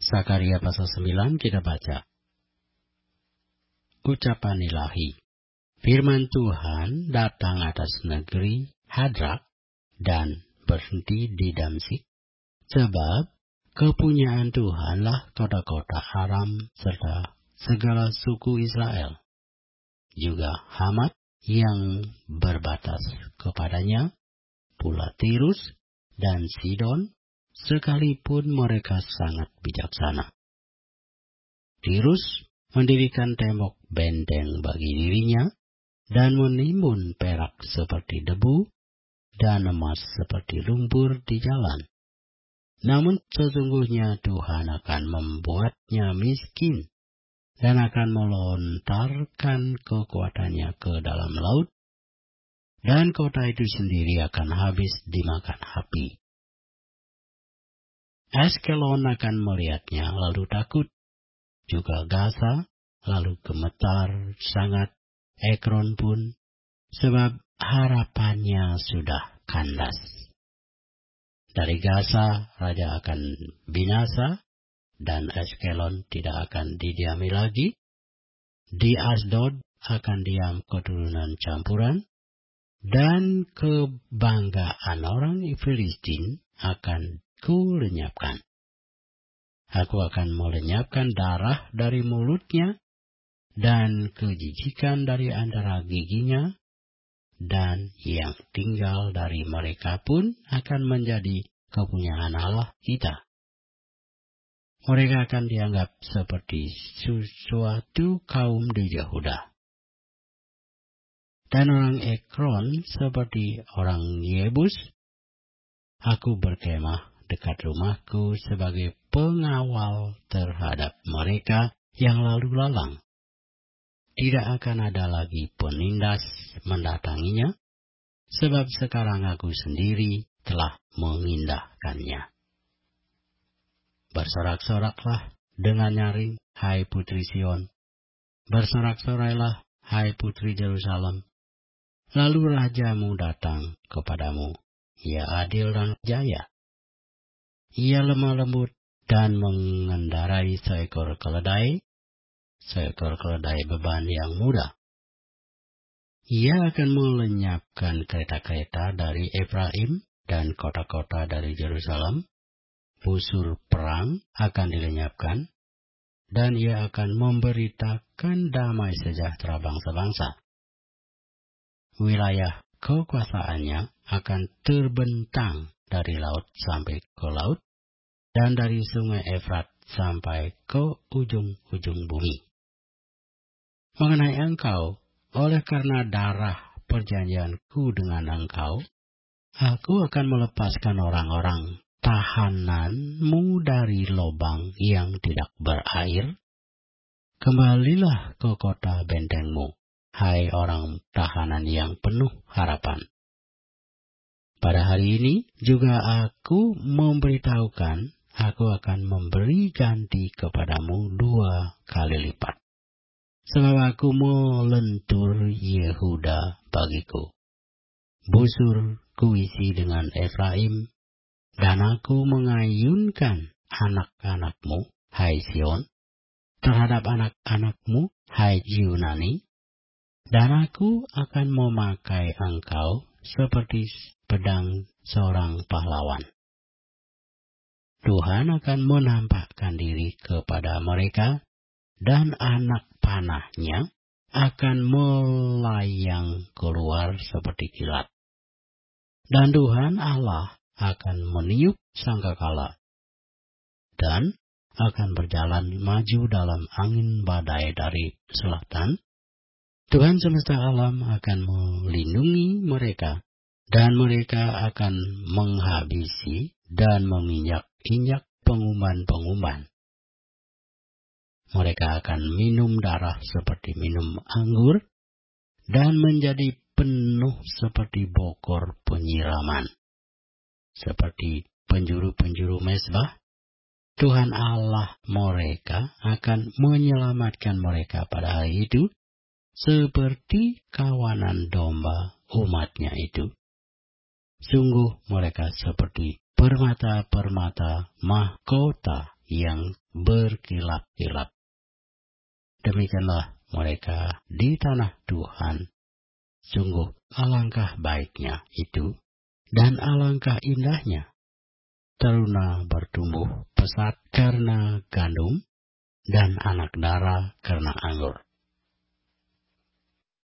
Sakaria pasal 9 kita baca. Ucapan ilahi. Firman Tuhan datang atas negeri Hadrak dan berhenti di Damsyik, sebab kepunyaan Tuhanlah kota-kota Aram serta segala suku Israel. Juga Hamat yang berbatas kepadanya, pula Tirus dan Sidon, sekalipun mereka sangat bijaksana. Tirus mendirikan tembok benteng bagi dirinya, dan menimbun perak seperti debu, dan emas seperti lumpur di jalan. Namun sesungguhnya Tuhan akan membuatnya miskin, dan akan melontarkan kekuatannya ke dalam laut, dan kota itu sendiri akan habis dimakan api. Askelon akan melihatnya lalu takut, juga Gaza lalu gemetar sangat, Ekron pun, sebab harapannya sudah kandas. Dari Gaza raja akan binasa, dan Askelon tidak akan didiami lagi. Di Asdod akan diam keturunan campuran, dan kebanggaan orang Filistin akan kulenyapkan. Aku akan melenyapkan darah dari mulutnya, dan kejijikan dari antara giginya, dan yang tinggal dari mereka pun akan menjadi kepunyaan Allah kita. Mereka akan dianggap seperti sesuatu kaum di Yehuda. Dan orang Ekron seperti orang Yebus. Aku berkemah dekat rumahku sebagai pengawal terhadap mereka yang lalu lalang. Tidak akan ada lagi penindas mendatanginya, sebab sekarang aku sendiri telah mengindahkannya. Bersorak-soraklah dengan nyaring, hai putri Sion. Bersorak-sorailah, hai putri Yerusalem. Lalu rajamu datang kepadamu. Ia adil dan jaya. Ia lemah lembut dan mengendarai seekor keledai beban yang mudah. Ia akan melenyapkan kereta-kereta dari Efraim dan kota-kota dari Yerusalem. Busur perang akan dilenyapkan, dan ia akan memberitakan damai sejahtera bangsa-bangsa. Wilayah kekuasaannya akan terbentang dari laut sampai ke laut, dan dari sungai Efrat sampai ke ujung-ujung bumi. Mengenai engkau, oleh karena darah perjanjianku dengan engkau, aku akan melepaskan orang-orang tahananmu dari lubang yang tidak berair. Kembalilah ke kota bentengmu, hai orang tahanan yang penuh harapan. Pada hari ini juga aku memberitahukan, aku akan memberi ganti kepadamu 2 kali lipat. Sebab aku melentur Yehuda bagiku. Busur kuisi dengan Efraim, dan aku mengayunkan anak-anakmu, hai Sion, terhadap anak-anakmu, hai Yunani, dan aku akan memakai engkau seperti pedang seorang pahlawan. Tuhan akan menampakkan diri kepada mereka, dan anak panahnya akan melayang keluar seperti kilat. Dan Tuhan Allah akan meniup sangkakala, dan akan berjalan maju dalam angin badai dari selatan. Tuhan semesta alam akan melindungi mereka, dan mereka akan menghabisi dan menginjak-injak pengumban-pengumban. Mereka akan minum darah seperti minum anggur, dan menjadi penuh seperti bokor penyiraman. Seperti penjuru-penjuru mezbah, Tuhan Allah mereka akan menyelamatkan mereka pada hari itu, seperti kawanan domba umatnya itu. Sungguh mereka seperti permata-permata mahkota yang berkilap-kilap. Demikianlah mereka di tanah Tuhan. Sungguh alangkah baiknya itu, dan alangkah indahnya. Teruna bertumbuh pesat karena gandum, dan anak dara karena anggur.